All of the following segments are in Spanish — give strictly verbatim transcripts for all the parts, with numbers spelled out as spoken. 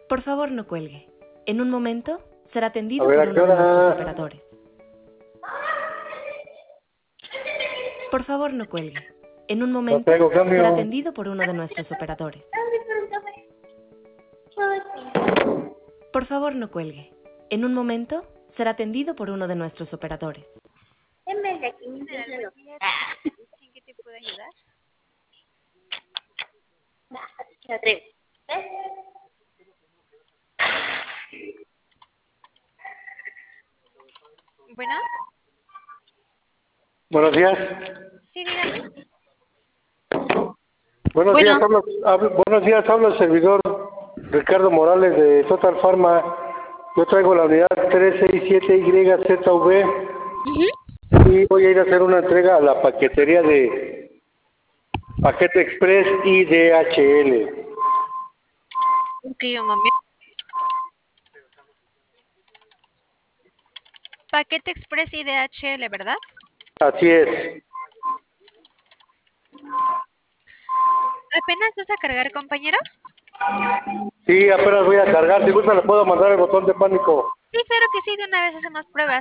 Por favor, no cuelgue. En un momento será atendido A ver, por ¿a qué uno de nuestros hora? operadores. Por favor, no cuelgue. En un No momento traigo cambio. será atendido por uno de nuestros operadores. Por favor, no cuelgue. En un momento será atendido por uno de nuestros operadores. En vez de quinientos General, euros. buen día. ¿En qué te puedo ayudar? Se atreve. Bueno, Buenos días. sí, dígame. Buenos Bueno. días, hablo, hablo- buenos días, habla el servidor Ricardo Morales de Total Pharma. Yo traigo la unidad tres seis siete Y Z V y voy a ir a hacer una entrega a la paquetería de Paquete Express y D H L. Ok, un momento. Paquete Express y D H L, ¿verdad? Así es. ¿Apenas vas a cargar, compañero? Sí, apenas voy a cargar. Si gusta, le puedo mandar el botón de pánico. Sí, claro que sí, de una vez hacemos pruebas.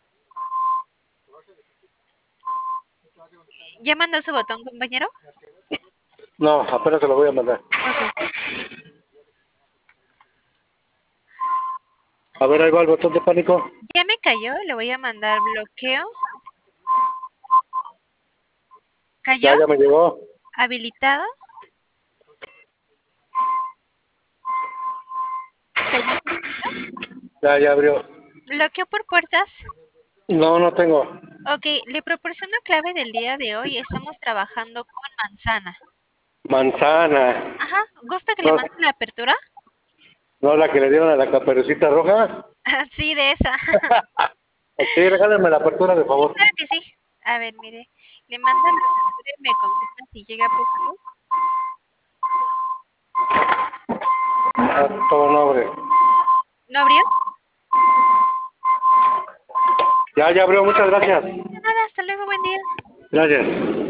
¿Ya mandó su botón, compañero? No, apenas se lo voy a mandar. Ok. A ver, ahí va el botón de pánico. Ya me cayó, le voy a mandar bloqueo. ¿Cayó? Ya, ya me llegó. ¿Habilitado? ¿Cayó? Ya, ya abrió. ¿Bloqueo por puertas? No, no tengo. Ok, le proporciono clave del día de hoy. Estamos trabajando con manzana. Manzana. Ajá, ¿gusta que le No, mande la apertura? no la que le dieron a la caperucita roja. Sí, de esa. Sí, regálenme la apertura, de favor. Claro que sí. A ver, mire. Le manda la apertura y me confirma si llega por favor. Ah, todo no abre. ¿No abrió? Ya, ya abrió, muchas gracias. De nada, hasta luego, buen día. Gracias.